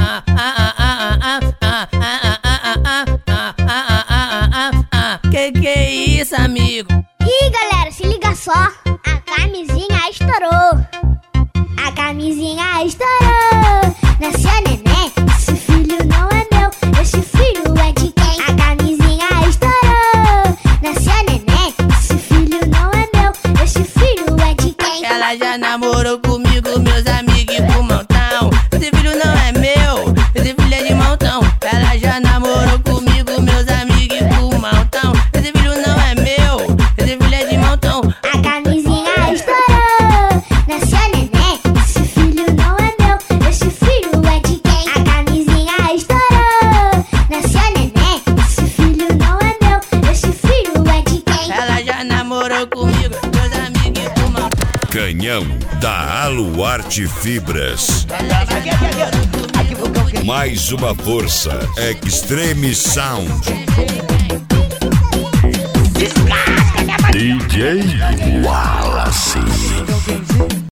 Que é isso, amigo? Ih, galera, se liga só. A camisinha estourou. A camisinha estourou. Nasceu neném, esse filho não é meu. Esse filho é de quem? A camisinha estourou. Nasceu neném, esse filho não é meu. Esse filho é de quem? Ela já namorou comigo, meus amigos com montão. Esse filho não é meu, esse filho é de montão. Ela já namorou comigo, meus amigos com montão. Esse filho não é meu, esse filho é de montão. A camisinha estourou. Nasceu neném, esse filho não é meu. Esse filho é de quem? A camisinha estourou. Nasceu neném, esse filho não é meu. Esse filho é de quem? Ela já namorou comigo, meus amigos com montão. Canhão da Aluarte Fibras. Mais uma força, Extreme Sound. DJ Wallace.